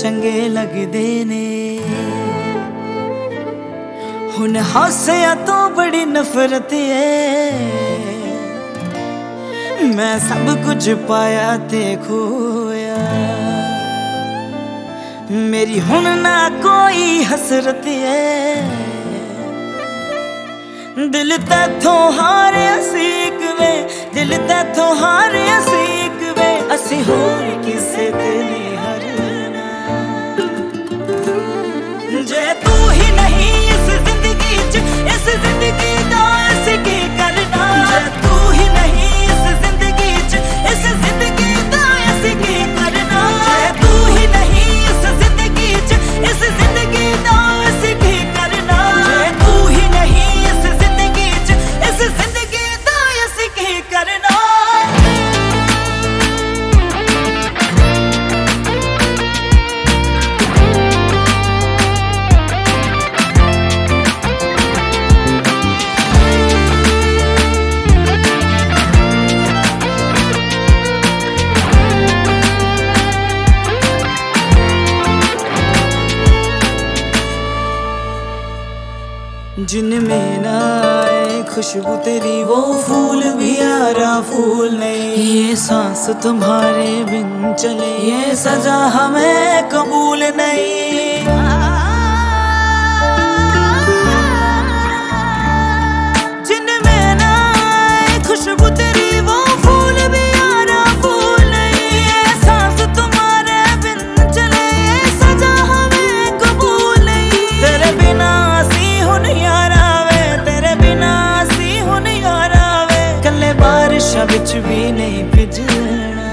चंगे लगदे ने। हुण हासिया तो बड़ी नफरत है, मैं सब कुछ पाया ते खोया। मेरी हुण ना कोई हसरत है, दिल तैथों हारे सीक वे, दिल तैथों हारे सीक वे। असी होर किसे ते नहीं हरना, जे तू ही नहीं इस जिंदगी च, इस जिंदगी दा असी की करना। जे तू ही नहीं इस जिंदगी च, इस जिंदगी दा असी की करना। जे तू ही नहीं इस जिंदगी च, इस जिंदगी दा असी की करना। जे तू ही नहीं इस जिंदगी च, इस जिंदगी दा असी की करना। जिनमें ना आए खुशबू तेरी, वो फूल भी यारा फूल नहीं। ये सांस तुम्हारे बिन चले, ये सजा हमें कबूल नहीं। जिनमें ना आए खुशबू तेरी, वो फूल भी यारा फूल नहीं। ये सांस तुम्हारे बिन चले, ये सजा हमें कबूल नहीं। तेरे बिना बिच भी नहीं भिजना।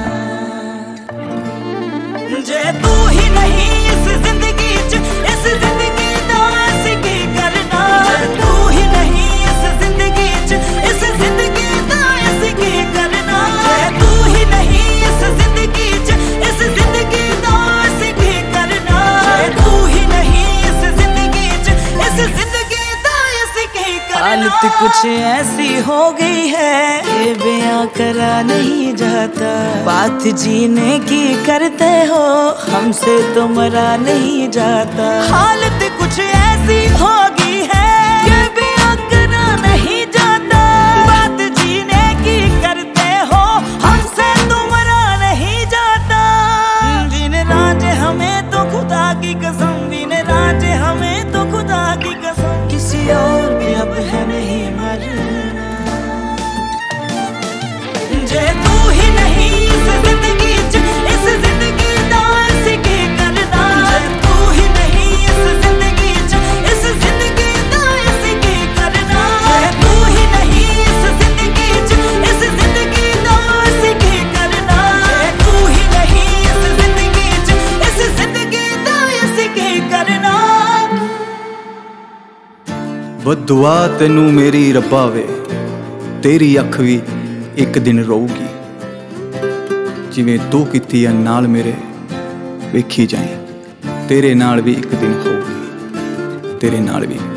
जे तू ही नहीं इस जिंदगी च, इस जिंदगी दा असी की करना। जे तू ही नहीं इस जिंदगी च, इस जिंदगी दा असी की करना। जे तू ही नहीं इस जिंदगी च, इस जिंदगी दा असी की करना। जे तू ही नहीं इस जिंदगी च, इस जिंदगी दा असी की करना। हालत कुछ ऐसी हो गई है, ये बयां करा नहीं जाता। बात जीने की करते हो, हमसे तो मरा नहीं जाता। हालत कुछ ऐसी हो गई है, ये बयां करा नहीं जाता। बात जीने की करते हो, हमसे तो मरा नहीं जाता। दिन राज हमें तो खुदा की कसम, दिन राज हमें तो खुदा की कसम। किसी और भी अब है नहीं मरना। जे तू ही नहीं इस जिंदगी च, इस जिंदगी दा असी की करना। जे तू ही नहीं इस जिंदगी च, इस जिंदगी दा असी की करना। जे तू ही नहीं इस जिंदगी च, इस जिंदगी दा असी की करना। जे तू ही नहीं इस जिंदगी च, इस जिंदगी दा असी की करना। बदुआ तेनू मेरी रब्बा वे, तेरी अख भी एक दिन रोऊगी। जिवें तू कीती है नाल मेरे, वेखी जाए तेरे नाल भी एक दिन होऊगी, तेरे नाल भी।